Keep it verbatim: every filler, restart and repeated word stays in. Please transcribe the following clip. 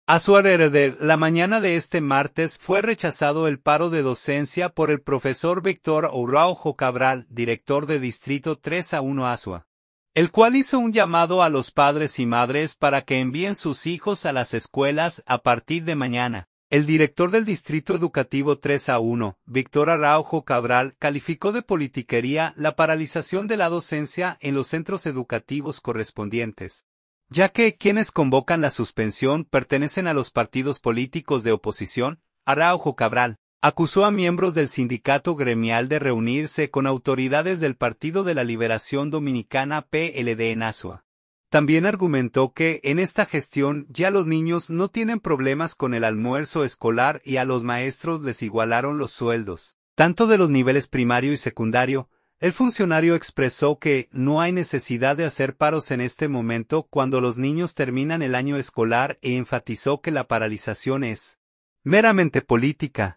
A su alrededor, la mañana de este martes fue rechazado el paro de docencia por el profesor Víctor Araujo Cabral, director de Distrito tres a uno Azua, el cual hizo un llamado a los padres y madres para que envíen sus hijos a las escuelas a partir de mañana. El director del Distrito Educativo tres a uno, Víctor Araujo Cabral, calificó de politiquería la paralización de la docencia en los centros educativos correspondientes, ya que quienes convocan la suspensión pertenecen a los partidos políticos de oposición. Araujo Cabral acusó a miembros del sindicato gremial de reunirse con autoridades del Partido de la Liberación Dominicana P L D en Azua. También argumentó que en esta gestión ya los niños no tienen problemas con el almuerzo escolar y a los maestros les igualaron los sueldos, tanto de los niveles primario y secundario. El funcionario expresó que no hay necesidad de hacer paros en este momento cuando los niños terminan el año escolar e enfatizó que la paralización es meramente política.